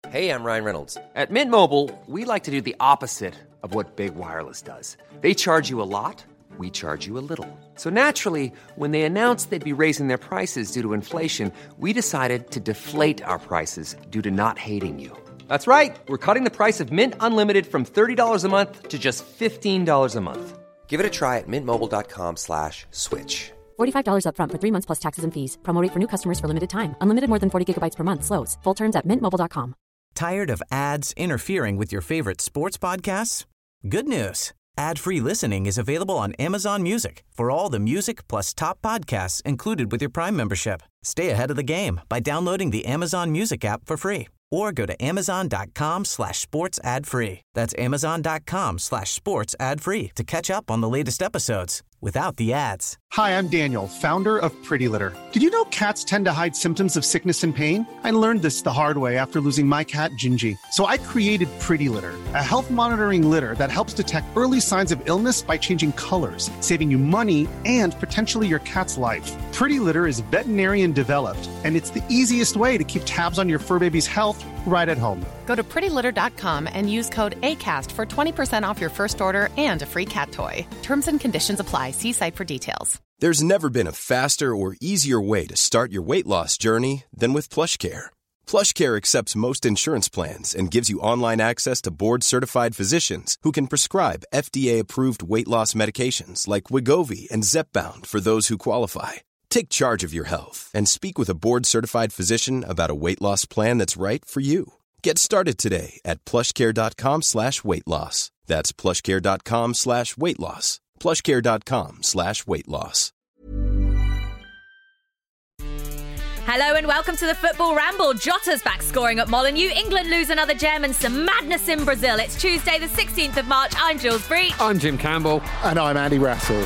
Hey, I'm Ryan Reynolds. At Mint Mobile, we like to do the opposite of what Big Wireless does. They charge you a lot, we charge you a little. So naturally, when they announced they'd be raising their prices due to inflation, we decided to deflate our prices due to not hating you. That's right. We're cutting the price of Mint Unlimited from $30 a month to just $15 a month. Give it a try at mintmobile.com/switch. $45 up front for 3 months plus taxes and fees. Promo rate for new customers for limited time. Unlimited more than 40 gigabytes per month. Slows full terms at mintmobile.com. Tired of ads interfering with your favorite sports podcasts? Good news. Ad-free listening is available on Amazon Music for all the music plus top podcasts included with your Prime membership. Stay ahead of the game by downloading the Amazon Music app for free or go to amazon.com/sports ad free. That's amazon.com/sports ad free to catch up on the latest episodes without the ads. Hi, I'm Daniel, founder of Pretty Litter. Did you know cats tend to hide symptoms of sickness and pain? I learned this the hard way after losing my cat, Gingy. So I created Pretty Litter, a health monitoring litter that helps detect early signs of illness by changing colors, saving you money and potentially your cat's life. Pretty Litter is veterinarian developed, and it's the easiest way to keep tabs on your fur baby's health right at home. Go to prettylitter.com and use code ACAST for 20% off your first order and a free cat toy. Terms and conditions apply. See site for details. There's never been a faster or easier way to start your weight loss journey than with PlushCare. PlushCare accepts most insurance plans and gives you online access to board-certified physicians who can prescribe FDA-approved weight loss medications like Wegovy and Zepbound for those who qualify. Take charge of your health and speak with a board-certified physician about a weight loss plan that's right for you. Get started today at plushcare.com/weight loss. That's plushcare.com/weight loss. plushcare.com/weight loss. Hello and welcome to the Football Ramble. Jota's back scoring at Molineux. England lose another gem and some madness in Brazil. It's Tuesday the 16th of March. I'm Jules Breach. I'm Jim Campbell. And I'm Andy Rassell.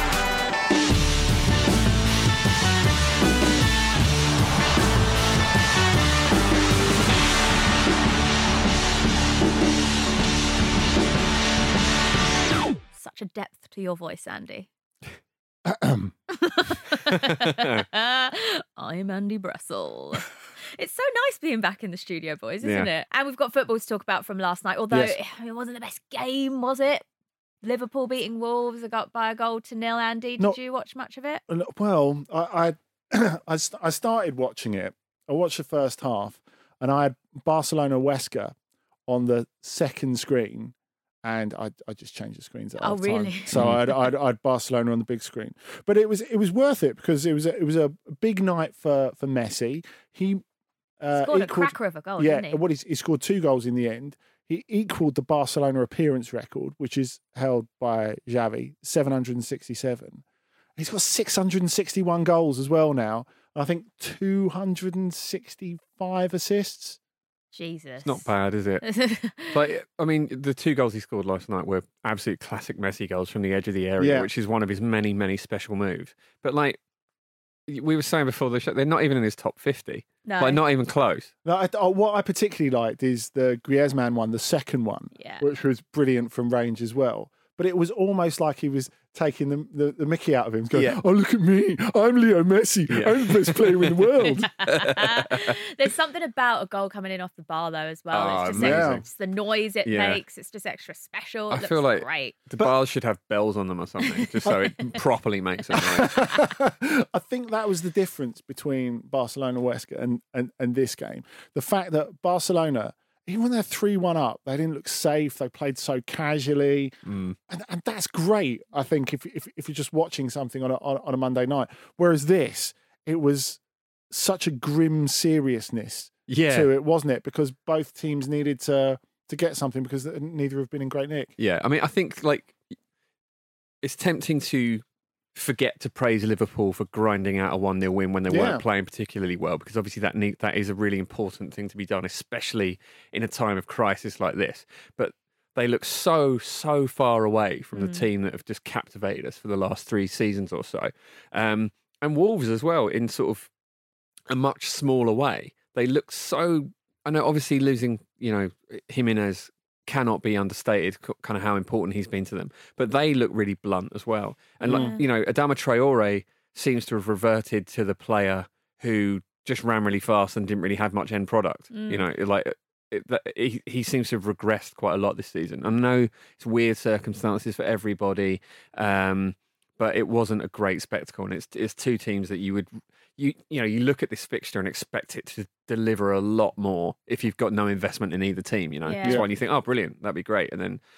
Such a depth to your voice, Andy. I'm Andy Bressel. It's so nice being back in the studio, boys, isn't it? And we've got football to talk about from last night, although it wasn't the best game, was it? Liverpool beating Wolves by a goal to 0, Andy. Did you watch much of it? Well, I started watching it. I watched the first half, and I had Barcelona-Huesca on the second screen. And I just changed the screens at half time. Really? So I'd Barcelona on the big screen, but it was worth it because it was a big night for Messi. He scored a cracker of a goal, didn't he? He scored 2 goals in the end. He equalled the Barcelona appearance record, which is held by Xavi, 767. He's got 661 goals as well now. I think 265 assists. Jesus. It's not bad, is it? But I mean, the 2 goals he scored last night were absolute classic Messi goals from the edge of the area, which is one of his many, many special moves. But like we were saying before the show, they're not even in his top 50. No. Like, not even close. No, what I particularly liked is the Griezmann one, the second one, which was brilliant from range as well. But it was almost like he was taking the mickey out of him, going, oh, look at me, I'm Leo Messi, I'm the best player in the world. There's something about a goal coming in off the bar, though, as well. It's just the noise it makes, it's just extra special. I feel like great. The bars should have bells on them or something, just so it properly makes a noise. I think that was the difference between Barcelona-Huesca and this game. The fact that Barcelona, even when they're 3-1 up, they didn't look safe. They played so casually. And that's great, I think, if you're just watching something on a Monday night. Whereas this, it was such a grim seriousness to it, wasn't it? Because both teams needed to get something because neither have been in great nick. Yeah, I mean, I think like it's tempting to forget to praise Liverpool for grinding out a 1-0 win when they weren't playing particularly well, because obviously that is a really important thing to be done, especially in a time of crisis like this. But they look so far away from the team that have just captivated us for the last 3 seasons or so. And Wolves as well, in sort of a much smaller way. They look so... I know obviously losing, Jimenez cannot be understated, kind of how important he's been to them. But they look really blunt as well. And, Adama Traore seems to have reverted to the player who just ran really fast and didn't really have much end product. he seems to have regressed quite a lot this season. I know it's weird circumstances for everybody, but it wasn't a great spectacle. And it's two teams that you look at this fixture and expect it to deliver a lot more if you've got no investment in either team. That's why you think, oh, brilliant, that'd be great, and then.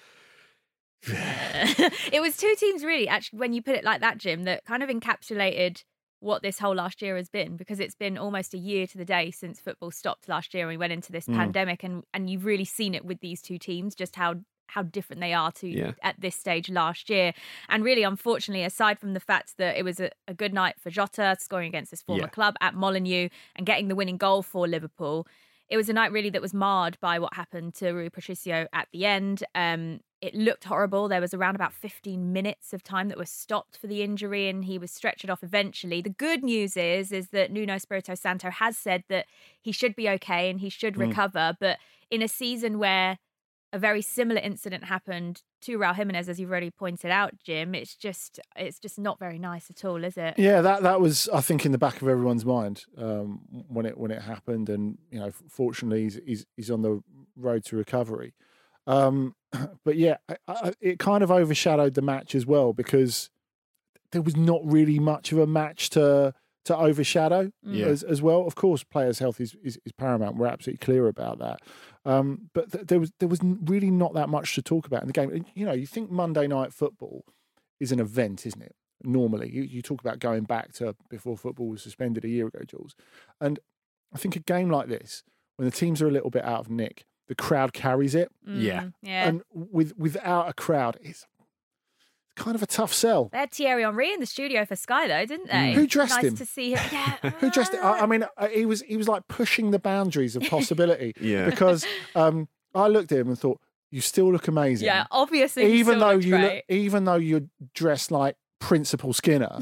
It was two teams, really, actually, when you put it like that, Jim, that kind of encapsulated what this whole last year has been, because it's been almost a year to the day since football stopped last year and we went into this pandemic, and you've really seen it with these two teams, just how different they are to at this stage last year. And really, unfortunately, aside from the fact that it was a good night for Jota scoring against his former club at Molineux and getting the winning goal for Liverpool, it was a night really that was marred by what happened to Rui Patricio at the end. It looked horrible. There was around about 15 minutes of time that was stopped for the injury, and he was stretchered off eventually. The good news is that Nuno Espirito Santo has said that he should be okay and he should recover. But in a season where a very similar incident happened to Raul Jimenez, as you've already pointed out, Jim, it's just not very nice at all, is it? Yeah, that was, I think, in the back of everyone's mind when it happened, and fortunately he's on the road to recovery. But yeah, it kind of overshadowed the match as well, because there was not really much of a match to overshadow as well. Of course, players' health is paramount. We're absolutely clear about that. But there was really not that much to talk about in the game. You think Monday Night Football is an event, isn't it? Normally, you talk about going back to before football was suspended a year ago, Jules. And I think a game like this, when the teams are a little bit out of nick, the crowd carries it. Yeah. And without a crowd, it's kind of a tough sell. They had Thierry Henry in the studio for Sky, though, didn't they? Who dressed him? Nice to see him. Yeah. Who dressed him? I mean, he was like pushing the boundaries of possibility. Because I looked at him and thought, you still look amazing. Yeah, obviously. Even though you're dressed like Principal Skinner,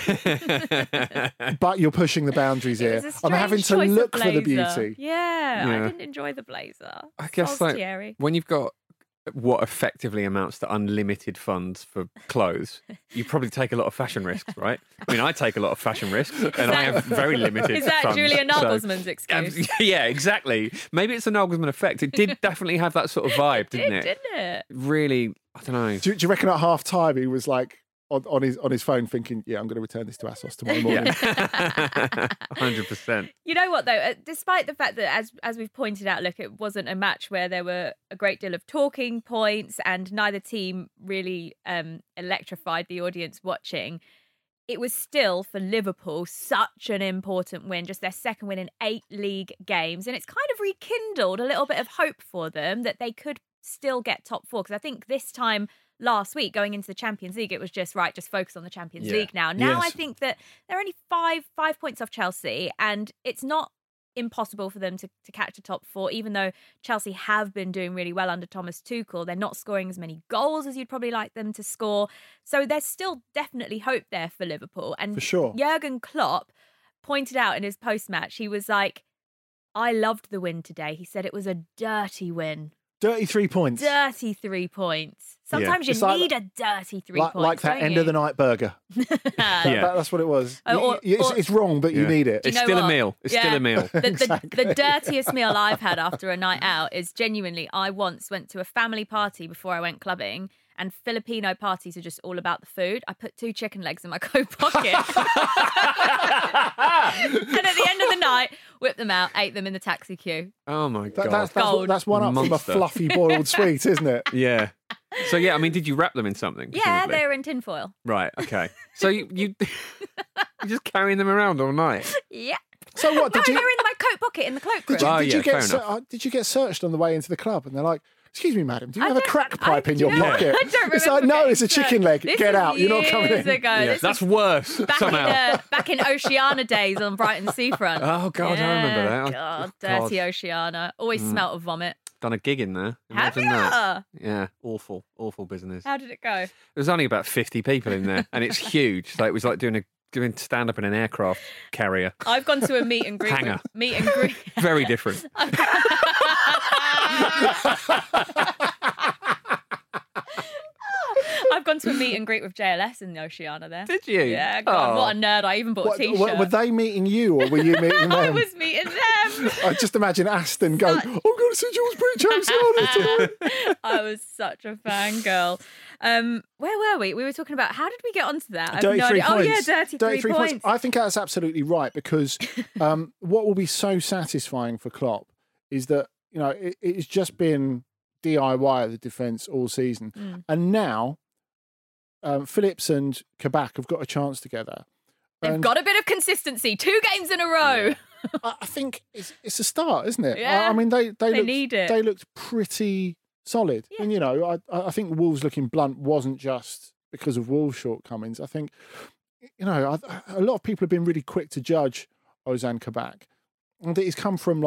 but you're pushing the boundaries here. I'm having to look for the beauty. Yeah, I didn't enjoy the blazer. I guess when you've got what effectively amounts to unlimited funds for clothes, you probably take a lot of fashion risks, right? I mean, I take a lot of fashion risks, and I have very limited Is that funds, Julian Nagelsmann's excuse? Yeah, exactly. Maybe it's a Nagelsmann effect. It did definitely have that sort of vibe, didn't it? Didn't it? Really, I don't know. Do you reckon at half time he was like on his phone thinking, I'm going to return this to ASOS tomorrow morning? 100%. You know what, though? Despite the fact that, as we've pointed out, look, it wasn't a match where there were a great deal of talking points and neither team really electrified the audience watching. It was still, for Liverpool, such an important win, just their second win in 8 league games. And it's kind of rekindled a little bit of hope for them that they could still get top 4. Because I think this time last week, going into the Champions League, it was just focus on the Champions League now. Now I think that they're only five points off Chelsea, and it's not impossible for them to catch a top 4, even though Chelsea have been doing really well under Thomas Tuchel. They're not scoring as many goals as you'd probably like them to score. So there's still definitely hope there for Liverpool. And for sure, Jurgen Klopp pointed out in his post-match, he was like, I loved the win today. He said it was a dirty win. Dirty 3 points. Dirty 3 points. Sometimes you need a dirty 3 points. Like that end of the night burger. That's what it was. It's wrong, but you need it. It's still a meal. It's still a meal. The dirtiest meal I've had after a night out is genuinely, I once went to a family party before I went clubbing, and Filipino parties are just all about the food. I put 2 chicken legs in my coat pocket. And at the end of the night, whipped them out, ate them in the taxi queue. Oh my God. That's one up from a fluffy boiled sweet, isn't it? Yeah. So, I mean, did you wrap them in something? Yeah, they were in tinfoil. Right, okay. So you you're just carrying them around all night? Yeah. So what? They were in my coat pocket in the cloakroom. Did you get searched on the way into the club? And they're like, excuse me, madam, do you have a crack pipe in your pocket? I don't remember. It's like, no, it's a chicken leg. Get out. You're not coming in. That's worse, somehow. Back in Oceana days on Brighton Seafront. Oh, God, I remember that. God, dirty Oceana. Always smelt of vomit. Done a gig in there. Imagine that. Yeah, awful business. How did it go? There's only about 50 people in there, and it's huge. It was like doing stand up in an aircraft carrier. I've gone to a meet and greet. Hangar. Meet and greet. Very different. I've gone to a meet and greet with JLS in the Oceana there. Did you? Yeah, God, what a nerd. I even bought a T-shirt. Were they meeting you or were you meeting them? I was meeting them. I just imagine Aston going, I'm going to see Jules Breach Oceana tonight. I was such a fangirl. Where were we? We were talking about, how did we get onto that? Dirty three points. Oh, yeah, dirty three points. I think that's absolutely right because what will be so satisfying for Klopp is that, it's just been DIY at the defence all season. And now Phillips and Kabak have got a chance together. They've got a bit of consistency. 2 games in a row. Yeah. I think it's a start, isn't it? Yeah, I mean, they need it. They looked pretty solid. Yeah. And, I think Wolves looking blunt wasn't just because of Wolves' shortcomings. I think, a lot of people have been really quick to judge Ozan Kabak. And he's come from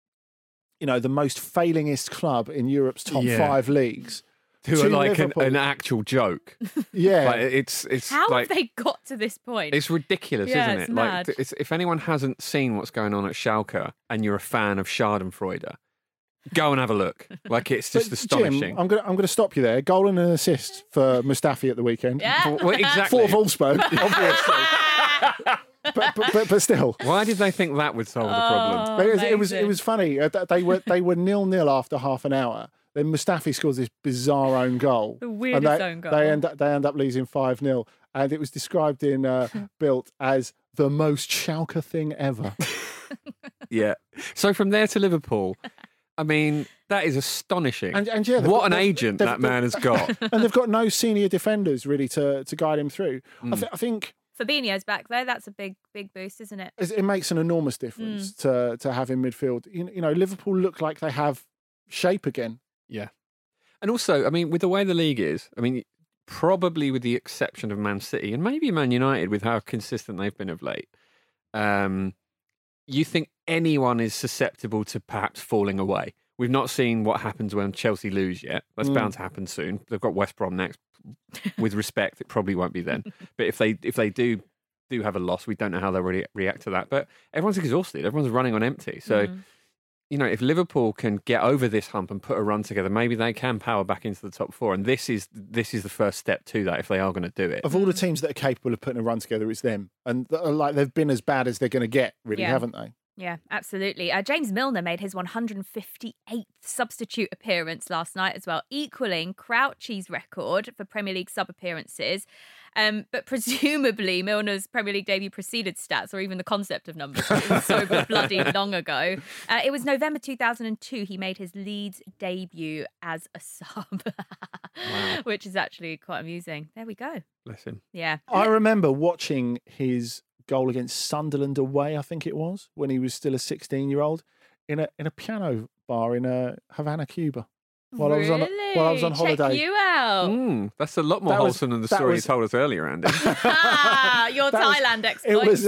the most failingest club in Europe's top 5 leagues. Who are like an actual joke. Yeah. It's how have they got to this point? It's ridiculous, isn't it? It's mad. If anyone hasn't seen what's going on at Schalke and you're a fan of Schadenfreude, go and have a look. It's just astonishing. Jim, I'm going to stop you there. Goal and an assist for Mustafi at the weekend. Yeah. Exactly. For Wolfsburg, obviously. But still, why did they think that would solve the problem? It was funny. They were 0-0 after half an hour. Then Mustafi scores this bizarre own goal. The weirdest own goal. They end up losing 5-0, and it was described in Bild as the most Schalke thing ever. Yeah. So from there to Liverpool, I mean, that is astonishing. And yeah, what an agent that man has got. And they've got no senior defenders really to guide him through. I think. Fabinho's back though. That's a big boost, isn't it? It makes an enormous difference to have him midfield. Liverpool look like they have shape again. Yeah. And also, I mean, with the way the league is, I mean, probably with the exception of Man City and maybe Man United with how consistent they've been of late, you think anyone is susceptible to perhaps falling away. We've not seen what happens when Chelsea lose yet. That's bound to happen soon. They've got West Brom next. With respect, it probably won't be then. But if they do have a loss, we don't know how they'll react to that. But everyone's exhausted. Everyone's running on empty. So, if Liverpool can get over this hump and put a run together, maybe they can power back into the top 4. And this is the first step to that if they are going to do it. Of all the teams that are capable of putting a run together, it's them. And they've been as bad as they're going to get, really, haven't they? Yeah, absolutely. James Milner made his 158th substitute appearance last night as well, equaling Crouchy's record for Premier League sub-appearances. But presumably Milner's Premier League debut preceded stats or even the concept of numbers. It was so bloody long ago. It was November 2002 he made his Leeds debut as a sub, which is actually quite amusing. There we go. Bless him. Yeah. I remember watching his goal against Sunderland away, I think it was, when he was still a 16-year-old in a piano bar in Havana, Cuba. While I was on holiday. Check you out. That's a lot more wholesome than the story you told us earlier, Andy. Your Thailand exploits.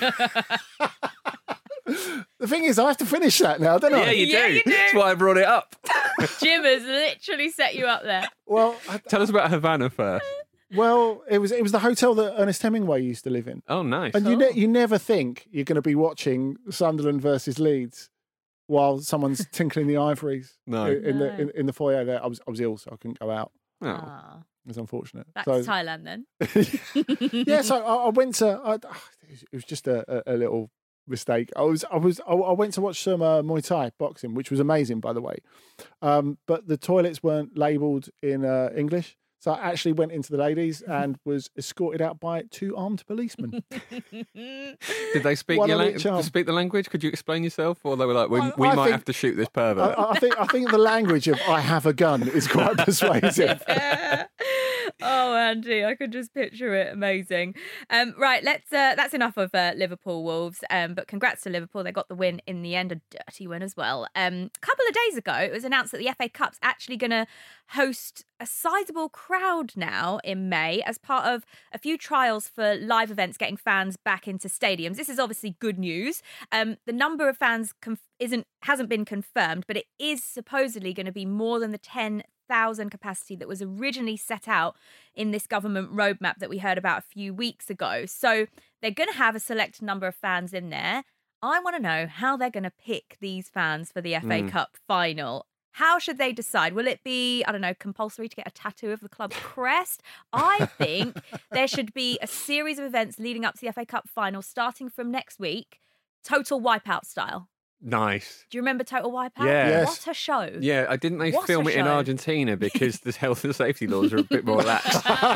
The thing is, I have to finish that now, don't I? Yeah, you do. That's why I brought it up. Jim has literally set you up there. Well, tell us about Havana first. Well, it was the hotel that Ernest Hemingway used to live in. Oh, nice. And you never think you're going to be watching Sunderland versus Leeds while someone's tinkling the ivories in the foyer there. I was ill, so I couldn't go out. Oh. It was unfortunate. Back to Thailand then. Yeah, so I went to. It was just a little mistake. I went to watch some Muay Thai boxing, which was amazing, by the way. But the toilets weren't labelled in English. So I actually went into the ladies and was escorted out by 2 armed policemen. Did they speak speak the language? Could you explain yourself? Or they were like, we might have to shoot this pervert. I think the language of "I have a gun" is quite persuasive. Oh, Andy, I could just picture it. Amazing. Right, that's enough of Liverpool Wolves. But congrats to Liverpool. They got the win in the end, a dirty win as well. A couple of days ago, it was announced that the FA Cup's actually going to host a sizable crowd now in May as part of a few trials for live events getting fans back into stadiums. This is obviously good news. The number of fans hasn't been confirmed, but it is supposedly going to be more than the 10,000 capacity that was originally set out in this government roadmap that we heard about a few weeks ago. So they're going to have a select number of fans in there. I want to know how they're going to pick these fans for the FA Cup final. How should they decide? Will it be, I don't know, compulsory to get a tattoo of the club crest? I think there should be a series of events leading up to the FA Cup final, starting from next week, total wipeout style. Nice. Do you remember Total Wipeout? Yeah. Yes. What a show. Yeah, didn't they film it in Argentina because the health and safety laws are a bit more relaxed?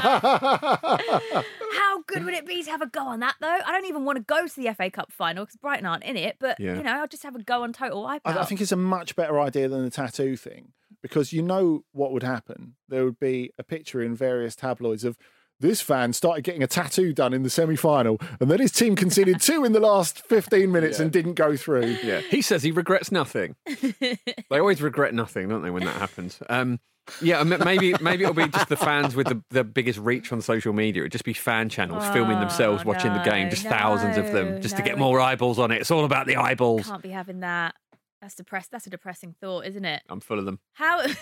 How good would it be to have a go on that, though? I don't even want to go to the FA Cup final because Brighton aren't in it, but, I'll just have a go on Total Wipeout. I think it's a much better idea than the tattoo thing, because you know what would happen. There would be a picture in various tabloids of this fan started getting a tattoo done in the semi-final, and then his team conceded 2 in the last 15 minutes and didn't go through. Yeah, he says he regrets nothing. They always regret nothing, don't they, when that happens? Maybe it'll be just the fans with the biggest reach on social media. It'd just be fan channels filming themselves watching the game, just thousands of them, just to get more eyeballs on it. It's all about the eyeballs. Can't be having that. That's a depressing thought, isn't it? I'm full of them. How the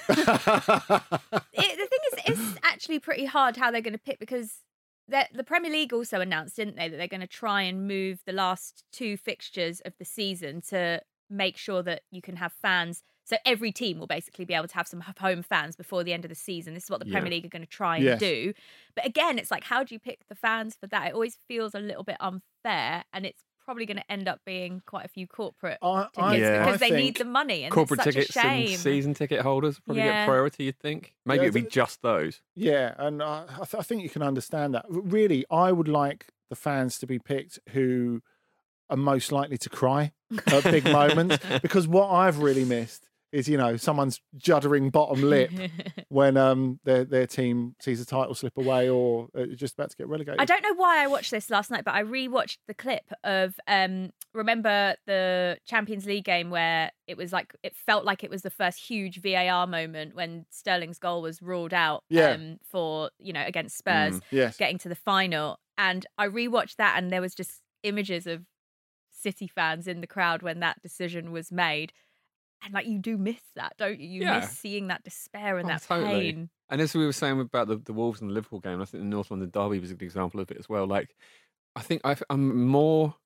thing is, it's actually pretty hard how they're going to pick, because the Premier League also announced, didn't they, that they're going to try and move the last 2 fixtures of the season to make sure that you can have fans. So every team will basically be able to have some home fans before the end of the season. This is what the Premier League are going to try and do. But again, it's like, how do you pick the fans for that? It always feels a little bit unfair, and it's probably going to end up being quite a few corporate tickets because they need the money. And corporate it's such tickets a shame. and season ticket holders probably get priority, you'd think. Maybe it'd be just those. Yeah, and I think you can understand that. Really, I would like the fans to be picked who are most likely to cry at big moments, because what I've really missed is, someone's juddering bottom lip when their team sees a title slip away or just about to get relegated. I don't know why I watched this last night, but I rewatched the clip of remember the Champions League game where it was like, it felt like it was the first huge VAR moment when Sterling's goal was ruled out for, against Spurs getting to the final. And I rewatched that, and there was just images of City fans in the crowd when that decision was made. And you do miss that, don't you? You miss seeing that despair and that pain. And as we were saying about the Wolves and the Liverpool game, I think the North London derby was a good example of it as well. I think I'm more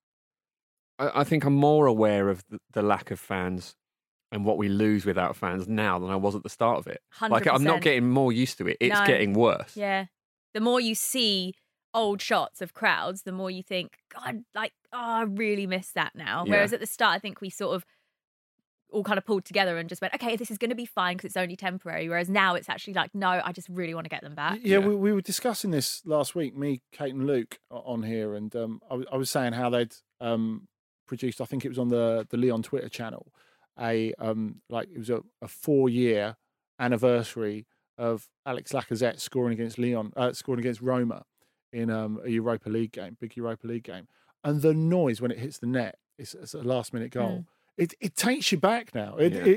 aware of the lack of fans and what we lose without fans now than I was at the start of it. 100%. I'm not getting more used to it. It's getting worse. Yeah. The more you see old shots of crowds, the more you think, God, I really miss that now. Yeah. Whereas at the start, I think we sort of all kind of pulled together and just went, okay, this is going to be fine because it's only temporary. Whereas now it's actually no, I just really want to get them back. Yeah. We were discussing this last week, me, Kate and Luke on here. And I was saying how they'd produced, I think it was on the Lyon Twitter channel, it was a 4-year anniversary of Alex Lacazette scoring against Roma in a Europa League game, big Europa League game. And the noise when it hits the net, it's a last minute goal. It takes you back now.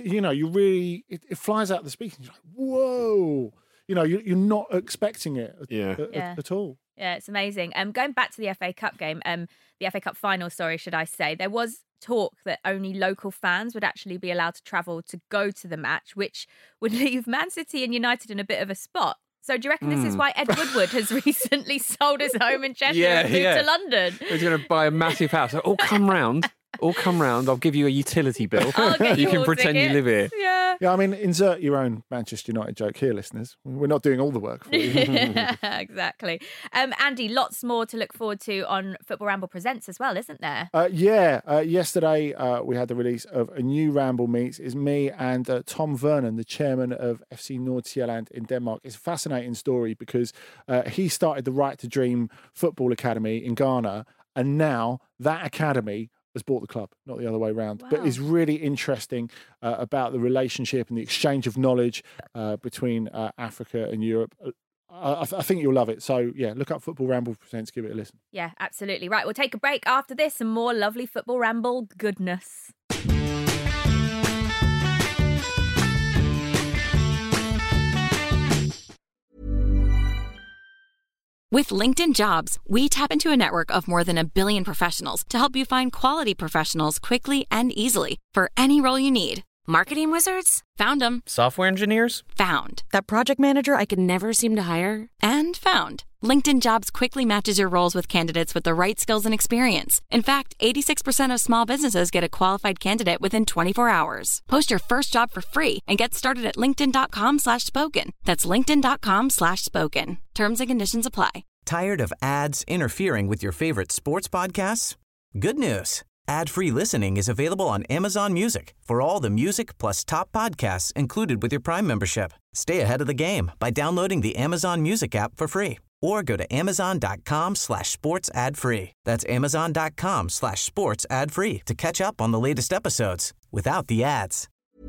It flies out of the speakers. You're like, whoa! You're not expecting it at all. Yeah, it's amazing. Going back to the FA Cup game, the FA Cup final, should I say, there was talk that only local fans would actually be allowed to travel to go to the match, which would leave Man City and United in a bit of a spot. So do you reckon this is why Ed Woodward has recently sold his home in Cheshire and moved to London? He's going to buy a massive house. Come round. I'll give you a utility bill. You can pretend you live here. Yeah, I mean, insert your own Manchester United joke here, listeners. We're not doing all the work for you. Exactly. Andy, lots more to look forward to on Football Ramble Presents as well, isn't there? Yesterday we had the release of a new Ramble Meets. It's me and Tom Vernon, the chairman of FC Nordsjælland in Denmark. It's a fascinating story because he started the Right to Dream Football Academy in Ghana, and now that academy has bought the club, not the other way around. Wow. But it's really interesting about the relationship and the exchange of knowledge between Africa and Europe. I think you'll love it. So, look up Football Ramble Presents, give it a listen. Yeah, absolutely. Right, we'll take a break after this and more lovely Football Ramble goodness. With LinkedIn Jobs, we tap into a network of more than 1 billion professionals to help you find quality professionals quickly and easily for any role you need. Marketing wizards? Found them. Software engineers? Found. That project manager I could never seem to hire? And found. LinkedIn Jobs quickly matches your roles with candidates with the right skills and experience. In fact, 86% of small businesses get a qualified candidate within 24 hours. Post your first job for free and get started at linkedin.com/spoken. That's linkedin.com/spoken. Terms and conditions apply. Tired of ads interfering with your favorite sports podcasts? Good news. Ad-free listening is available on Amazon Music for all the music plus top podcasts included with your Prime membership. Stay ahead of the game by downloading the Amazon Music app for free or go to amazon.com/sports ad free. That's amazon.com/sports ad free to catch up on the latest episodes without the ads.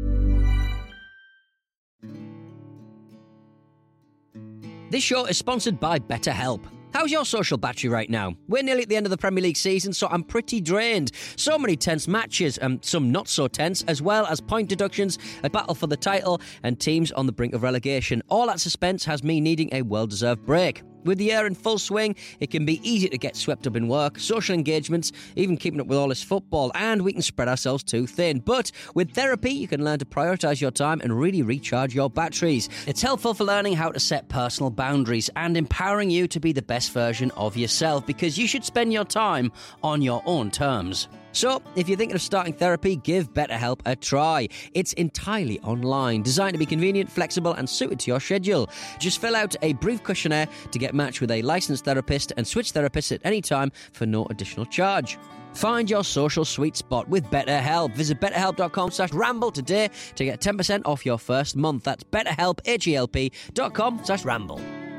This show is sponsored by BetterHelp. How's your social battery right now? We're nearly at the end of the Premier League season, so I'm pretty drained. So many tense matches, and some not so tense, as well as point deductions, a battle for the title, and teams on the brink of relegation. All that suspense has me needing a well-deserved break. With the year in full swing, it can be easy to get swept up in work, social engagements, even keeping up with all this football, and we can spread ourselves too thin. But with therapy, you can learn to prioritise your time and really recharge your batteries. It's helpful for learning how to set personal boundaries and empowering you to be the best version of yourself, because you should spend your time on your own terms. So, if you're thinking of starting therapy, give BetterHelp a try. It's entirely online, designed to be convenient, flexible, and suited to your schedule. Just fill out a brief questionnaire to get matched with a licensed therapist and switch therapists at any time for no additional charge. Find your social sweet spot with BetterHelp. Visit betterhelp.com/ramble today to get 10% off your first month. That's BetterHelp, HELP.com/ramble.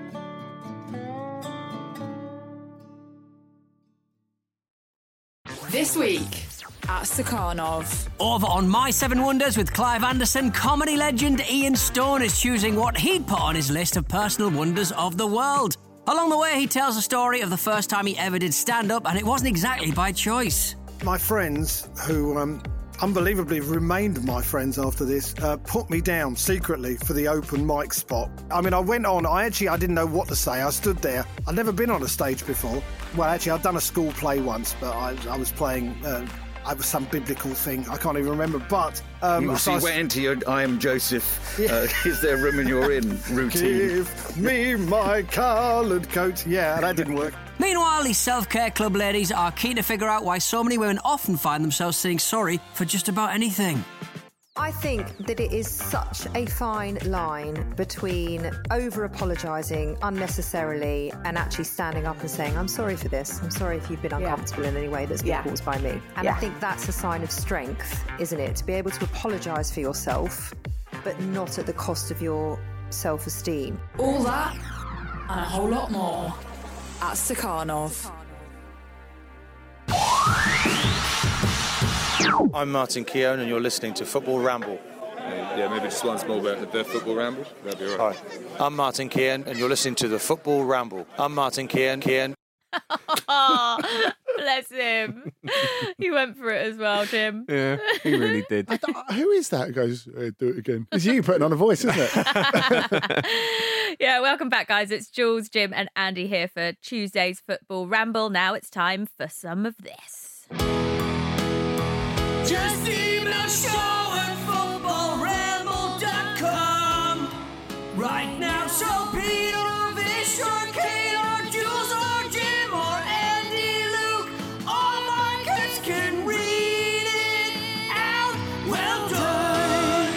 This week at Stakhanov. Over on My Seven Wonders with Clive Anderson, comedy legend Ian Stone is choosing what he'd put on his list of personal wonders of the world. Along the way, he tells the story of the first time he ever did stand-up, and it wasn't exactly by choice. My friends, who unbelievably remained my friends after this, put me down secretly for the open mic spot. I mean, I went on, I didn't know what to say. I stood there. I'd never been on a stage before. Well, actually, I'd done a school play once, but I was playing... I was some biblical thing. I can't even remember, but... you went into your I am Joseph, is there room in your inn routine? Give me my coloured coat. Yeah, that didn't work. Meanwhile, these self-care club ladies are keen to figure out why so many women often find themselves saying sorry for just about anything. I think that it is such a fine line between over-apologising unnecessarily and actually standing up and saying, I'm sorry for this. I'm sorry if you've been uncomfortable in any way that's been caused by me. And I think that's a sign of strength, isn't it? To be able to apologise for yourself, but not at the cost of your self-esteem. All that and a whole lot more at Stakhanov. I'm Martin Keown and you're listening to Football Ramble. Yeah, maybe just once more about the Football Ramble. That'd be all right. Hi, I'm Martin Keown and you're listening to the Football Ramble. I'm Martin Keown. Oh, bless him. He went for it as well, Jim. Yeah, he really did. Who is that who goes, do it again? It's you putting on a voice, isn't it? Yeah, welcome back, guys. It's Jules, Jim and Andy here for Tuesday's Football Ramble. Now it's time for some of this. Just email show at footballramble.com right now, so Peter or Vish or Kate or Jules or Jim or Andy, Luke, all my kids can read it out. Well done.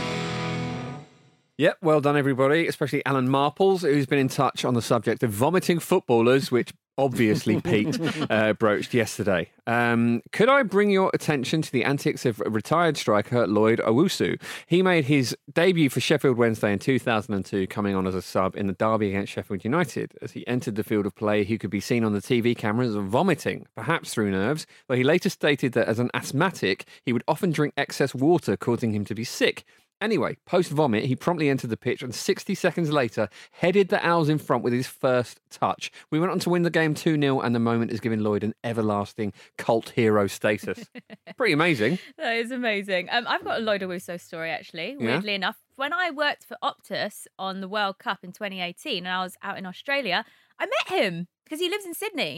Yep, well done, everybody, especially Alan Marples, who's been in touch on the subject of vomiting footballers, which obviously Pete broached yesterday. Could I bring your attention to the antics of retired striker Lloyd Owusu? He made his debut for Sheffield Wednesday in 2002, coming on as a sub in the derby against Sheffield United. As he entered the field of play, he could be seen on the TV cameras vomiting, perhaps through nerves, but he later stated that as an asthmatic, he would often drink excess water, causing him to be sick. Anyway, post-vomit, he promptly entered the pitch and 60 seconds later headed the Owls in front with his first touch. We went on to win the game 2-0 and the moment has given Lloyd an everlasting cult hero status. Pretty amazing. That is amazing. I've got a Lloyd Owusu story, actually, weirdly enough. When I worked for Optus on the World Cup in 2018 and I was out in Australia, I met him because he lives in Sydney.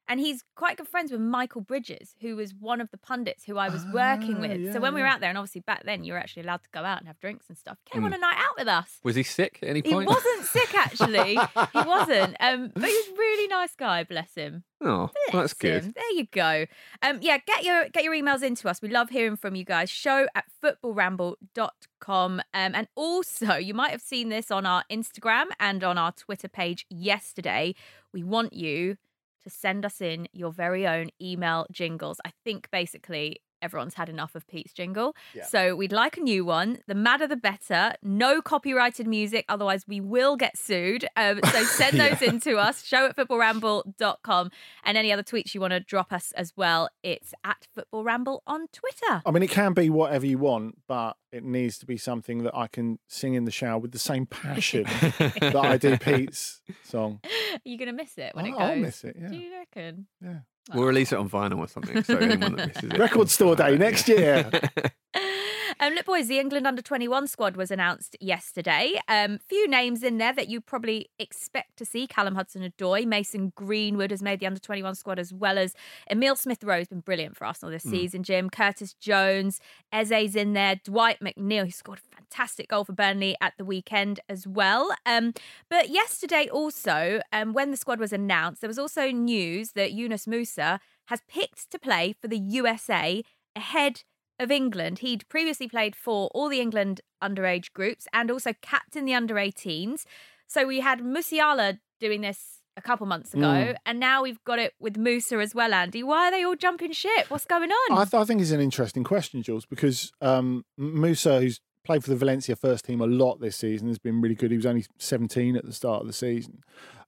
And he's quite good friends with Michael Bridges, who was one of the pundits who I was working with. So when we were out there, and obviously back then you were actually allowed to go out and have drinks and stuff, he came on a night out with us. Was he sick at any He point? wasn't sick, actually. He wasn't. But he was a really nice guy, bless him. Oh, well, that's good. There you go. Get your emails into us. We love hearing from you guys. show@footballramble.com. And also, you might have seen this on our Instagram and on our Twitter page yesterday. We want you to send us in your very own email jingles. I think basically everyone's had enough of Pete's jingle. Yeah. So we'd like a new one. The madder the better. No copyrighted music, otherwise we will get sued. So send those in to us, show@footballramble.com. And any other tweets you want to drop us as well, it's @footballramble on Twitter. I mean, it can be whatever you want, but it needs to be something that I can sing in the shower with the same passion that I do Pete's song. Are you going to miss it when it goes? I'll miss it, yeah. Do you reckon? Yeah. We'll release it on vinyl or something, so anyone that misses it. Record Store Day next year. Look, boys, the England under-21 squad was announced yesterday. Few names in there that you probably expect to see. Callum Hudson-Odoi, Mason Greenwood has made the under-21 squad, as well as Emile Smith-Rowe has been brilliant for Arsenal this season, Jim. Curtis Jones, Eze's in there. Dwight McNeil, who scored a fantastic goal for Burnley at the weekend as well. But yesterday also, when the squad was announced, there was also news that Yunus Musa has picked to play for the USA ahead of England. He'd previously played for all the England underage groups and also captained the under-18s. So we had Musiala doing this a couple months ago, and now we've got it with Musa as well, Andy. Why are they all jumping ship? What's going on? I think it's an interesting question, Jules, because Musa, who's played for the Valencia first team a lot this season, has been really good. He was only 17 at the start of the season.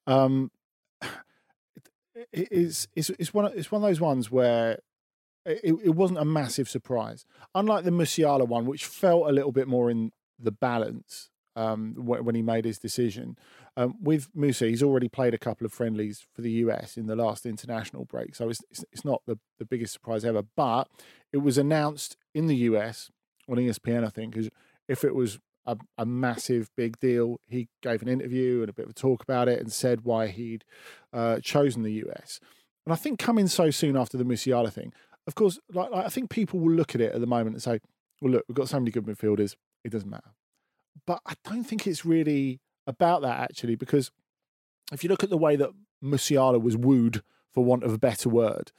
It's one of those ones where it wasn't a massive surprise. Unlike the Musiala one, which felt a little bit more in the balance when he made his decision. With Musa, he's already played a couple of friendlies for the US in the last international break, so it's not the biggest surprise ever. But it was announced in the US on ESPN, I think, because if it was a massive big deal, he gave an interview and a bit of a talk about it and said why he'd chosen the US. And I think coming so soon after the Musiala thing, of course, like I think people will look at it at the moment and say, well, look, we've got so many good midfielders, it doesn't matter. But I don't think it's really about that, actually, because if you look at the way that Musiala was wooed, for want of a better word,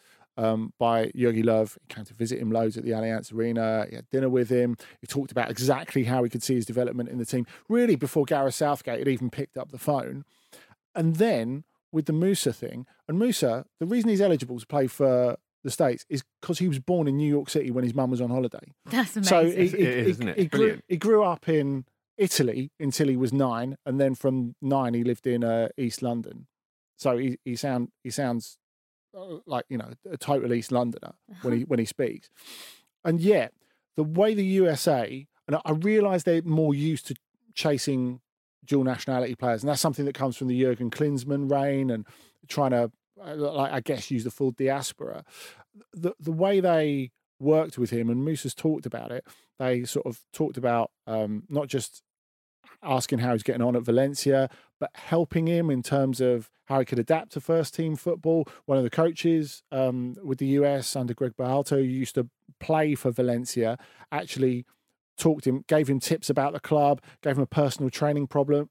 by Jogi Löw, he came to visit him loads at the Allianz Arena, he had dinner with him, he talked about exactly how he could see his development in the team, really before Gareth Southgate had even picked up the phone. And then with the Musa thing, and Musa, the reason he's eligible to play for the States is because he was born in New York City when his mum was on holiday. That's amazing. So he grew up in Italy until he was 9, and then from 9 he lived in East London. So he sounds like, you know, a total East Londoner when he speaks. And yet the way the USA, and I realise they're more used to chasing dual nationality players, and that's something that comes from the Jurgen Klinsmann reign and trying to, I guess, use the full diaspora. The way they worked with him, and Musa's talked about it, they sort of talked about not just asking how he's getting on at Valencia, but helping him in terms of how he could adapt to first team football. One of the coaches with the US under Greg Berhalter, who used to play for Valencia, actually gave him tips about the club, gave him a personal training program,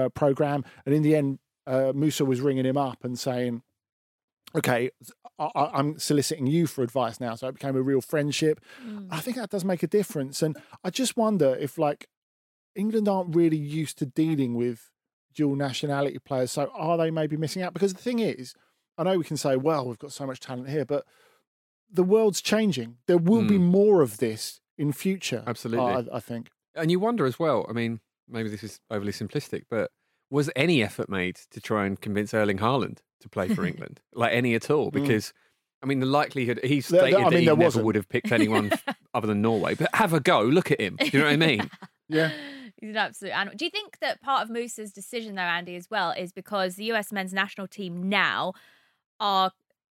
and in the end, Musa was ringing him up and saying, okay, I'm soliciting you for advice now. So it became a real friendship. I think that does make a difference. And I just wonder if, like, England aren't really used to dealing with dual nationality players. So are they maybe missing out? Because the thing is, I know we can say, well, we've got so much talent here, but the world's changing. There will be more of this in future. Absolutely. I think. And you wonder as well, I mean, maybe this is overly simplistic, but was any effort made to try and convince Erling Haaland to play for England? Like any at all? Because, I mean, the likelihood, he stated that he never would have picked anyone other than Norway, but have a go, look at him. Do you know what I mean? Yeah. He's an absolute animal. Do you think that part of Musa's decision, though, Andy, as well, is because the US men's national team now are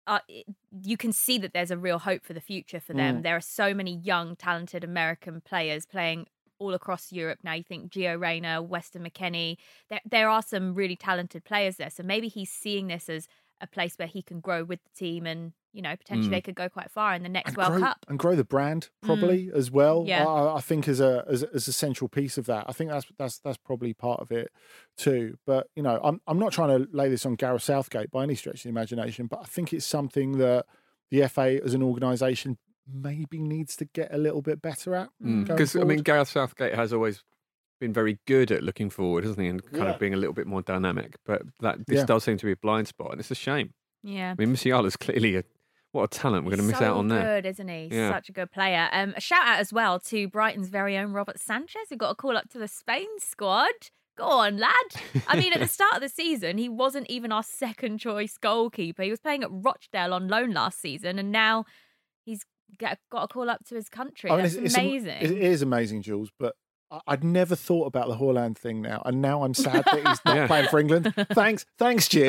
you can see that there's a real hope for the future for them. There are so many young, talented American players playing all across Europe now. You think Gio Reyna, Weston McKennie. There are some really talented players there. So maybe he's seeing this as a place where he can grow with the team and, potentially they could go quite far in the next World Cup. And grow the brand probably as well. Yeah. I think as a central piece of that. I think that's probably part of it too. But, I'm not trying to lay this on Gareth Southgate by any stretch of the imagination, but I think it's something that the FA as an organisation maybe needs to get a little bit better at. Because, Gareth Southgate has always been very good at looking forward, hasn't he? And kind of being a little bit more dynamic. But this does seem to be a blind spot, and it's a shame. Yeah. Musiala's clearly what a talent. We're going to miss out on that. So good, isn't he? Yeah. Such a good player. A shout out as well to Brighton's very own Robert Sanchez, who got a call up to the Spain squad. Go on, lad. At the start of the season, he wasn't even our second choice goalkeeper. He was playing at Rochdale on loan last season, and now he's got a call up to his country. That's amazing. It is amazing, Jules, but I'd never thought about the Haaland thing now, and now I'm sad that he's not playing for England. Thanks, Jim.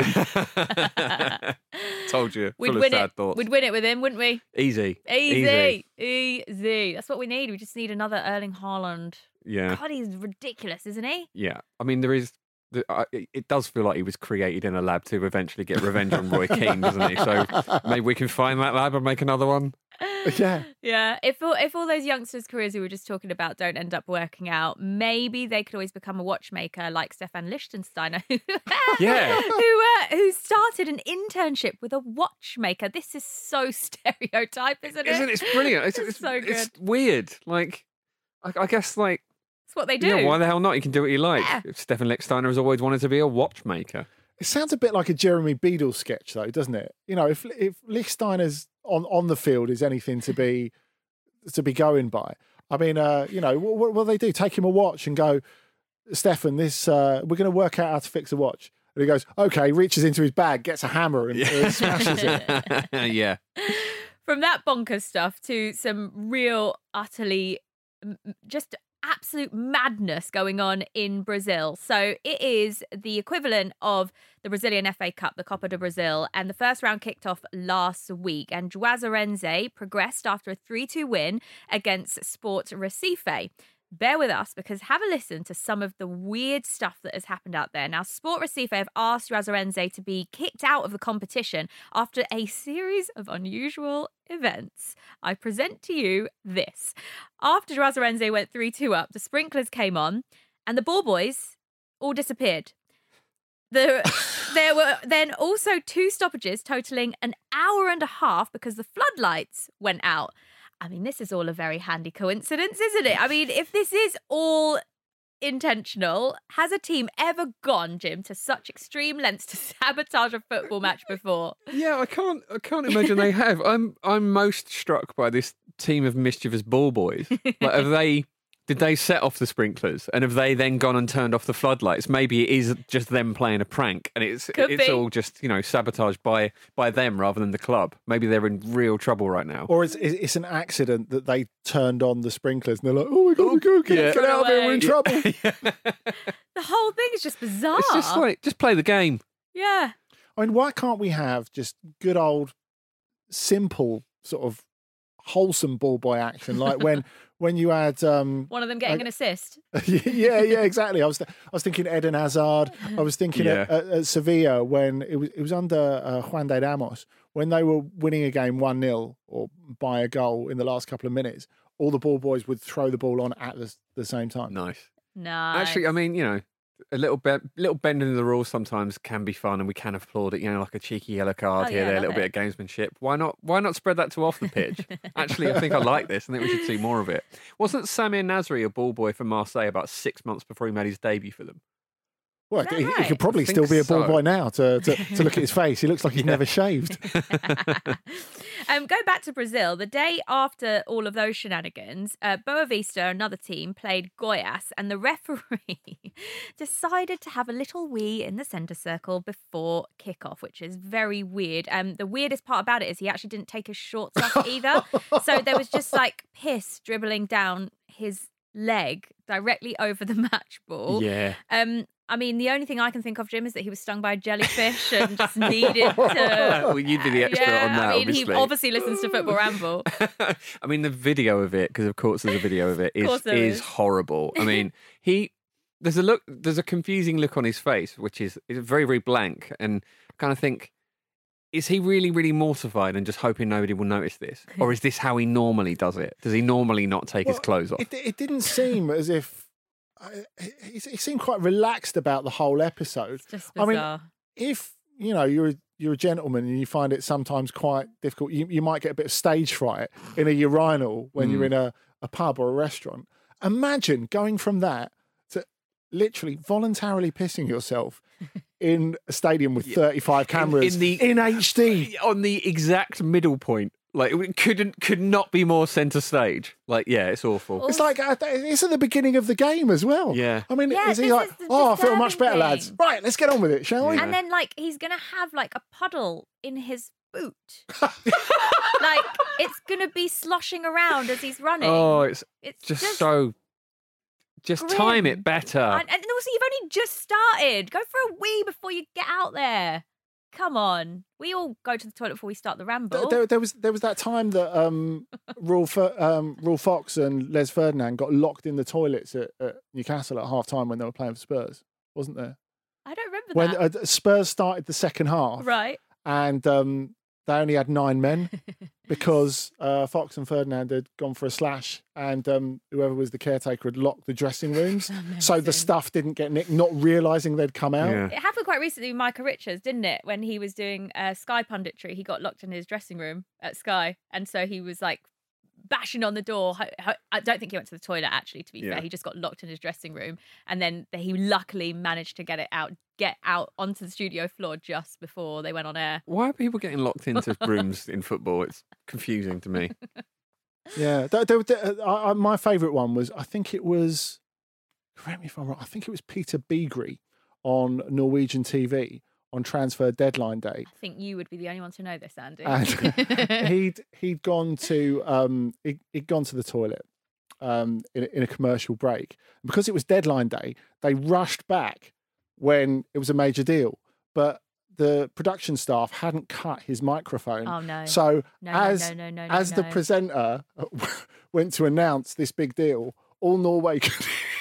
Told you. We'd full win of sad it. thoughts. We'd win it with him, wouldn't we? Easy. That's what we need. We just need another Erling Haaland. Yeah. God, he's ridiculous, isn't he? Yeah. There is. It does feel like he was created in a lab to eventually get revenge on Roy Keane, doesn't he? So maybe we can find that lab and make another one. Yeah. Yeah. If all those youngsters' careers we were just talking about don't end up working out, maybe they could always become a watchmaker like Stefan Liechtensteiner, who started an internship with a watchmaker. This is so stereotype, isn't it? Isn't it? It's brilliant. It's so good. It's weird. I guess it's what they do. Yeah, why the hell not? You can do what you like. Yeah. Stefan Liechtensteiner has always wanted to be a watchmaker. It sounds a bit like a Jeremy Beadle sketch, though, doesn't it? If Liechtensteiner's on the field is anything to be going by. What do they do? Take him a watch and go, Stefan, we're going to work out how to fix a watch. And he goes, okay, reaches into his bag, gets a hammer and smashes it. Yeah. From that bonkers stuff to some real, utterly just absolute madness going on in Brazil. So it is the equivalent of the Brazilian FA Cup, the Copa do Brasil, and the first round kicked off last week. And Juazeirense progressed after a 3-2 win against Sport Recife. Bear with us because have a listen to some of the weird stuff that has happened out there. Now, Sport Recife have asked Juazeirense to be kicked out of the competition after a series of unusual events. I present to you this. After Juazeirense went 3-2 up, the sprinklers came on and the ball boys all disappeared. There were then also 2 stoppages totaling an hour and a half because the floodlights went out. This is all a very handy coincidence, isn't it? If this is all intentional, has a team ever gone, Jim, to such extreme lengths to sabotage a football match before? Yeah, I can't imagine they have. I'm most struck by this team of mischievous ball boys. Did they set off the sprinklers? And have they then gone and turned off the floodlights? Maybe it is just them playing a prank and it's all just, sabotaged by them rather than the club. Maybe they're in real trouble right now. Or it's an accident that they turned on the sprinklers and they're like, oh my God, get out of here, we're in trouble. The whole thing is just bizarre. It's just just play the game. Yeah. Why can't we have just good old, simple, sort of wholesome ball boy action like when you had one of them getting an assist. yeah, exactly. I was thinking Eden Hazard. I was thinking at Sevilla when it was under Juan de Ramos when they were winning a game 1-0 or by a goal in the last couple of minutes. All the ball boys would throw the ball on at the same time. Nice. Actually, a little bending the rules sometimes can be fun, and we can applaud it. Like a cheeky yellow card here, there, a little bit of gamesmanship. Why not spread that to off the pitch? Actually, I think I like this. I think we should see more of it. Wasn't Samir Nasri a ball boy for Marseille about 6 months before he made his debut for them? Well, he could probably still be a ball boy now to look at his face. He looks like he's never shaved. Go back to Brazil. The day after all of those shenanigans, Boa Vista, another team, played Goiás, and the referee decided to have a little wee in the centre circle before kickoff, which is very weird. The weirdest part about it is he actually didn't take his shorts off either. So there was just piss dribbling down his leg directly over the match ball. Yeah. The only thing I can think of, Jim, is that he was stung by a jellyfish and just needed to... Well, you'd be the expert on that, obviously. He obviously listens to Football Ramble. The video of it, because of course there's a video of it, is horrible. There's a confusing look on his face, which is very, very blank. And I kind of think, is he really, really mortified and just hoping nobody will notice this? Or is this how he normally does it? Does he normally not take his clothes off? It didn't seem as if... He seemed quite relaxed about the whole episode. It's just bizarre. If, you're a gentleman and you find it sometimes quite difficult, you might get a bit of stage fright in a urinal when you're in a pub or a restaurant. Imagine going from that to literally voluntarily pissing yourself in a stadium with 35 cameras in HD. On the exact middle point. Like, it could not be more centre stage. Like, yeah, it's awful. It's like, it's at the beginning of the game as well. Yeah. I mean, is he like, I feel much better, lads. Right, let's get on with it, shall we? And then, he's going to have, a puddle in his boot. It's going to be sloshing around as he's running. Oh, it's just so... Just grim. Time it better. And also, you've only just started. Go for a wee before you get out there. Come on. We all go to the toilet before we start the ramble. There was that time that Ruel Fox and Les Ferdinand got locked in the toilets at Newcastle at half-time when they were playing for Spurs, wasn't there? I don't remember that. When Spurs started the second half. Right. And they only had 9 men because Fox and Ferdinand had gone for a slash and whoever was the caretaker had locked the dressing rooms so the stuff didn't get nicked, not realising they'd come out. Yeah. It happened quite recently with Micah Richards, didn't it? When he was doing Sky punditry, he got locked in his dressing room at Sky. And so he was bashing on the door. I don't think he went to the toilet, actually, to be fair. He just got locked in his dressing room. And then he luckily managed to get out onto the studio floor just before they went on air. Why are people getting locked into rooms in football? It's confusing to me. Yeah. My favourite one was, I think it was, correct me if I'm wrong, I think it was Peter Beagrie on Norwegian TV on transfer deadline day. I think you would be the only one to know this, Andy. And he'd gone to the toilet in a commercial break. And because it was deadline day, they rushed back when it was a major deal. But the production staff hadn't cut his microphone. Oh no! So no, as the presenter went to announce this big deal, all Norway could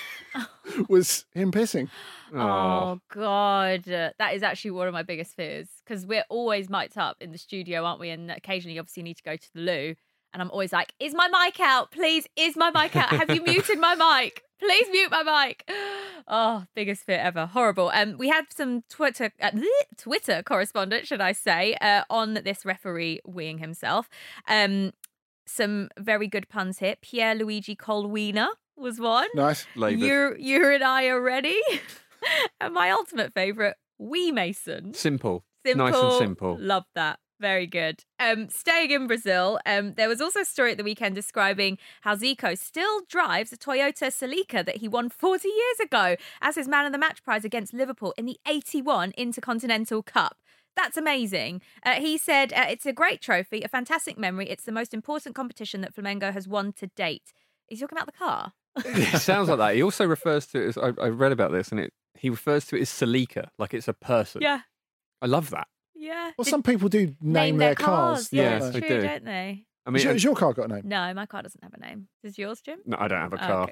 was him pissing. Oh God, that is actually one of my biggest fears because we're always mic'd up in the studio, aren't we? And occasionally, obviously, need to go to the loo, and I'm always like, "Is my mic out? Please, is my mic out? Have you muted my mic? Please mute my mic." Oh, biggest fear ever. Horrible. We had some Twitter correspondent, should I say, on this referee weeing himself. Some very good puns here. Pierre Luigi Colwina was one. Nice. You and I are ready. And my ultimate favourite, Wee Mason. Simple. Nice and simple. Love that. Very good. Staying in Brazil, there was also a story at the weekend describing how Zico still drives a Toyota Celica that he won 40 years ago as his man of the match prize against Liverpool in the 81 Intercontinental Cup. That's amazing. He said, it's a great trophy, a fantastic memory. It's the most important competition that Flamengo has won to date. Is he talking about the car? It sounds like that. He also refers to it as, I read about this, and he refers to it as Celica, like it's a person. Yeah. I love that. Yeah. Well, some people do name their cars. Yeah, that's true, don't they? I mean, has your car got a name? No, my car doesn't have a name. Does yours, Jim? No, I don't have a car.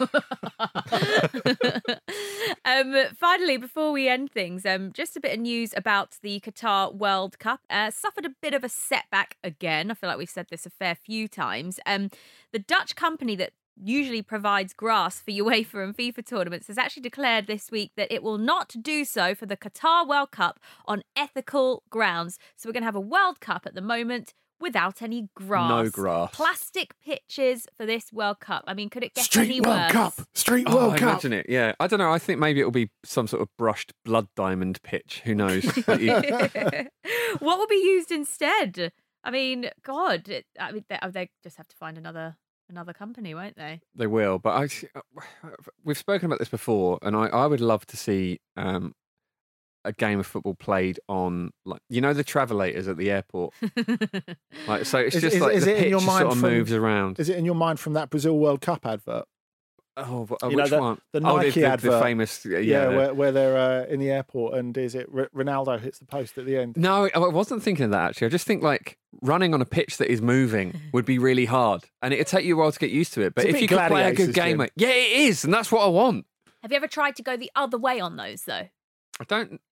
Okay. Finally, before we end things, just a bit of news about the Qatar World Cup. Suffered a bit of a setback again. I feel like we've said this a fair few times. The Dutch company that usually provides grass for UEFA and FIFA tournaments has actually declared this week that it will not do so for the Qatar World Cup on ethical grounds. So we're going to have a World Cup at the moment without any grass. No grass. Plastic pitches for this World Cup. I mean, could it get Street any World worse? Cup. Street World Cup. Imagine it, yeah. I don't know. I think maybe it'll be some sort of brushed blood diamond pitch. Who knows? What will be used instead? I mean, God, they just have to find another company, won't they? They will, but we've spoken about this before, and I would love to see a game of football played on, like, you know, the travelators at the airport. Like, so it's just like the pitch sort of moves around. Is it in your mind from that Brazil World Cup advert? Oh, which one? The Nike advert. The famous, where they're in the airport, and is it Ronaldo hits the post at the end? No, I wasn't thinking of that, actually. I just think, like, running on a pitch that is moving would be really hard, and it'd take you a while to get used to it. But if you could play a good game, yeah, it is, and that's what I want. Have you ever tried to go the other way on those, though? I don't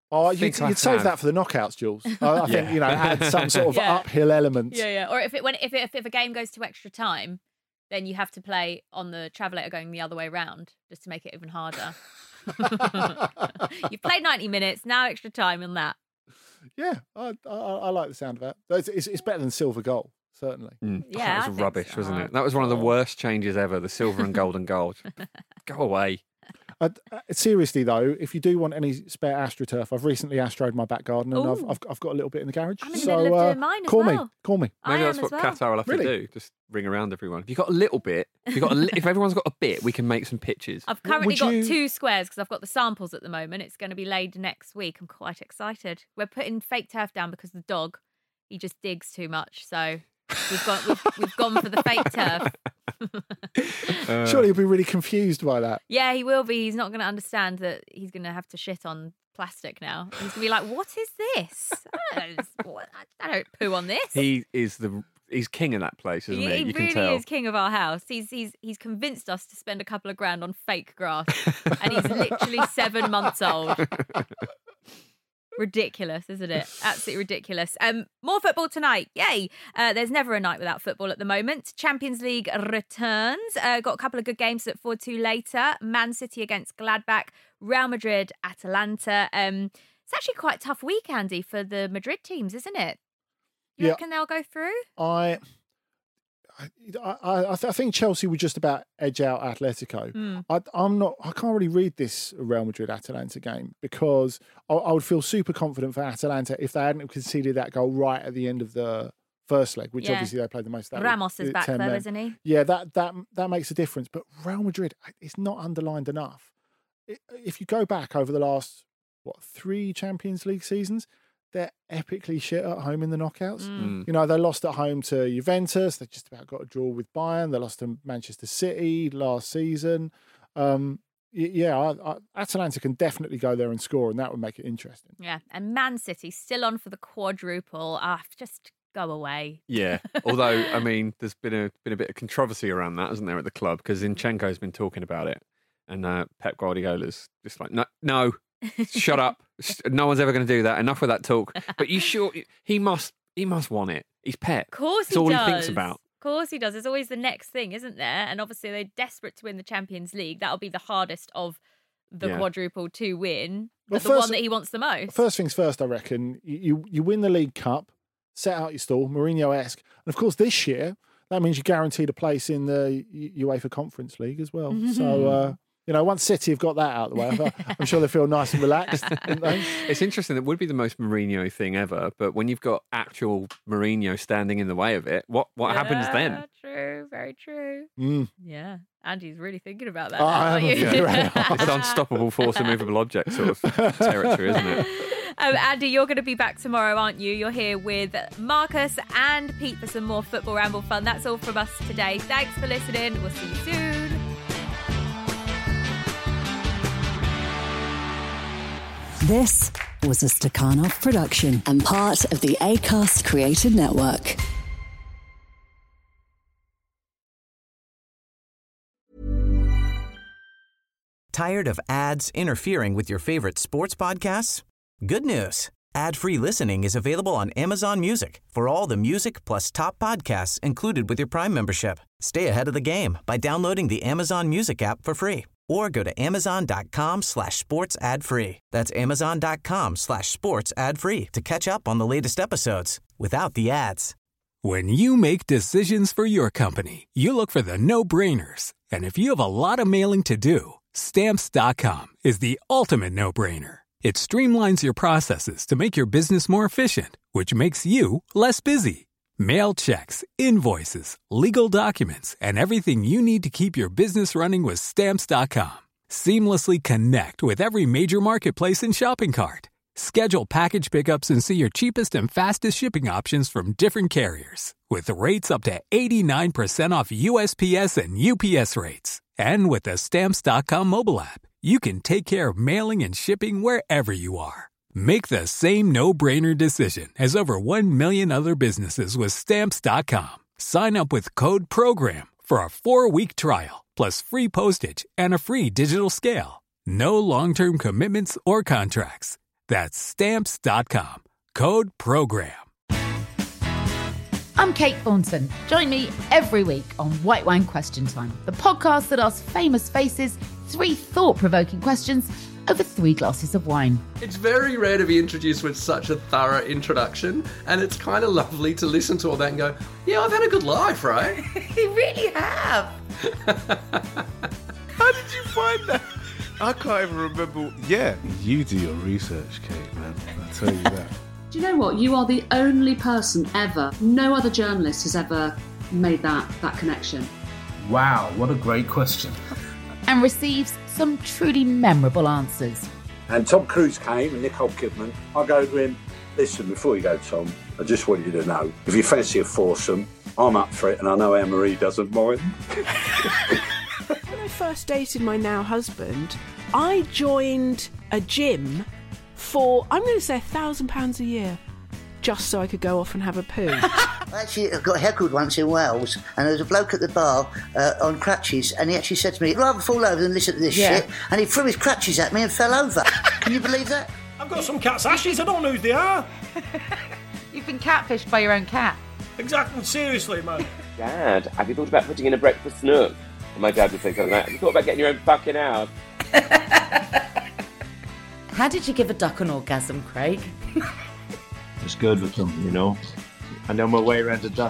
Oh, you'd save that for the knockouts, Jules. I think add some sort of uphill elements. Yeah. Or if a game goes to extra time, then you have to play on the travelator going the other way round, just to make it even harder. You've played 90 minutes, now extra time on that. Yeah, I like the sound of that. It's better than silver goal, certainly. Yeah, that was rubbish, wasn't it? That was one of the worst changes ever. The silver and golden goal. Go away. Seriously though, if you do want any spare AstroTurf, I've recently astroed my back garden and I've got a little bit in the garage. I'm in the middle of doing mine as call well. me. Maybe that's what Qatar will have to do. Just ring around everyone. If you've got a little bit, if everyone's got a bit, we can make some pictures. I've currently got 2 squares because I've got the samples at the moment. It's going to be laid next week. I'm quite excited. We're putting fake turf down because the dog, he just digs too much. So we've gone for the fake turf. Surely he'll be really confused by that. Yeah, he will be. He's not going to understand that he's going to have to shit on plastic now. He's going to be like, "What is this? I don't poo on this." He's king of that place, isn't he? He You really can tell. is king of our house. He's convinced us to spend a couple of grand on fake grass, and he's literally 7 months old. Ridiculous, isn't it? Absolutely ridiculous. More football tonight. Yay. There's never a night without football at the moment. Champions League returns. Got a couple of good games to look forward to later. Man City against Gladbach. Real Madrid, Atalanta. It's actually quite a tough week, Andy, for the Madrid teams, isn't it? You reckon they'll go through? I think Chelsea would just about edge out Atletico. I can't really read this Real Madrid Atalanta game because I would feel super confident for Atalanta if they hadn't conceded that goal right at the end of the first leg, which obviously they played the most. Ramos is back though, isn't he? Yeah, that makes a difference. But Real Madrid, it's not underlined enough. If you go back over the last 3 Champions League seasons, they're epically shit at home in the knockouts. They lost at home to Juventus. They just about got a draw with Bayern. They lost to Manchester City last season. Atalanta can definitely go there and score, and that would make it interesting. Yeah, and Man City still on for the quadruple. Just go away. Yeah, although, I mean, there's been a bit of controversy around that, hasn't there, at the club? Because Zinchenko's been talking about it, and Pep Guardiola's just like, no. Shut up. No one's ever going to do that. Enough with that talk. But you sure he must want it. He's Pep. Of course he does. That's all he thinks about. Of course he does. There's always the next thing, isn't there? And obviously they're desperate to win the Champions League. That'll be the hardest of the quadruple to win. But the one that he wants the most. First things first, I reckon. You win the League Cup, set out your stall, Mourinho-esque. And of course this year, that means you're guaranteed a place in the UEFA Conference League as well. So... once City have got that out of the way, I'm sure they feel nice and relaxed. It's interesting. It would be the most Mourinho thing ever, but when you've got actual Mourinho standing in the way of it, what happens then? True, very true. Yeah, Andy's really thinking about that. It's unstoppable force and movable object sort of territory, isn't it? Andy, you're going to be back tomorrow, aren't you? You're here with Marcus and Pete for some more Football Ramble fun. That's all from us today. Thanks for listening. We'll see you soon. This was a Stakhanov production and part of the Acast Creative Network. Tired of ads interfering with your favorite sports podcasts? Good news. Ad-free listening is available on Amazon Music for all the music plus top podcasts included with your Prime membership. Stay ahead of the game by downloading the Amazon Music app for free or go to amazon.com/sports ad free. That's amazon.com/sports ad free to catch up on the latest episodes without the ads. When you make decisions for your company, you look for the no-brainers. And if you have a lot of mailing to do, Stamps.com is the ultimate no-brainer. It streamlines your processes to make your business more efficient, which makes you less busy. Mail checks, invoices, legal documents, and everything you need to keep your business running with Stamps.com. Seamlessly connect with every major marketplace and shopping cart. Schedule package pickups and see your cheapest and fastest shipping options from different carriers. With rates up to 89% off USPS and UPS rates. And with the Stamps.com mobile app, you can take care of mailing and shipping wherever you are. Make the same no-brainer decision as over 1 million other businesses with Stamps.com. Sign up with code PROGRAM for a 4-week trial, plus free postage and a free digital scale. No long-term commitments or contracts. That's Stamps.com. Code PROGRAM. I'm Kate Thornton. Join me every week on White Wine Question Time, the podcast that asks famous faces 3 thought-provoking questions over 3 glasses of wine. It's very rare to be introduced with such a thorough introduction, and it's kind of lovely to listen to all that and go, yeah, I've had a good life, right? You really have. How did you find that? I can't even remember. Yeah, you do your research, Kate, man. I'll tell you that. Do you know what? You are the only person ever, no other journalist has ever made that connection. Wow, what a great question. And receives some truly memorable answers. And Tom Cruise came and Nicole Kidman. I go to him, listen, before you go, Tom, I just want you to know, if you fancy a foursome, I'm up for it and I know Anne-Marie doesn't mind. When I first dated my now husband, I joined a gym for, I'm going to say £1,000 a year, just so I could go off and have a poo. Actually, I got heckled once in Wales, and there was a bloke at the bar on crutches, and he actually said to me, I'd rather fall over than listen to this shit, and he threw his crutches at me and fell over. Can you believe that? I've got some cat's ashes, I don't know who they are. You've been catfished by your own cat. Exactly, seriously, man. Dad, have you thought about putting in a breakfast nook? And my dad would say something like, have you thought about getting your own fucking house? How did you give a duck an orgasm, Craig? It's good with them, you know. I know my way around a duck.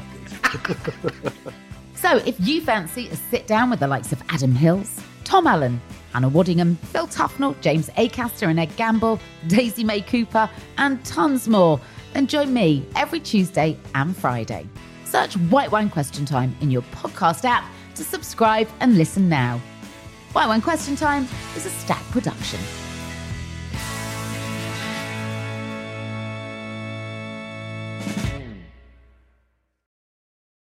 So if you fancy a sit down with the likes of Adam Hills, Tom Allen, Hannah Waddingham, Phil Tufnell, James Acaster and Ed Gamble, Daisy May Cooper, and tons more, then join me every Tuesday and Friday. Search White Wine Question Time in your podcast app to subscribe and listen now. White Wine Question Time is a Stack production.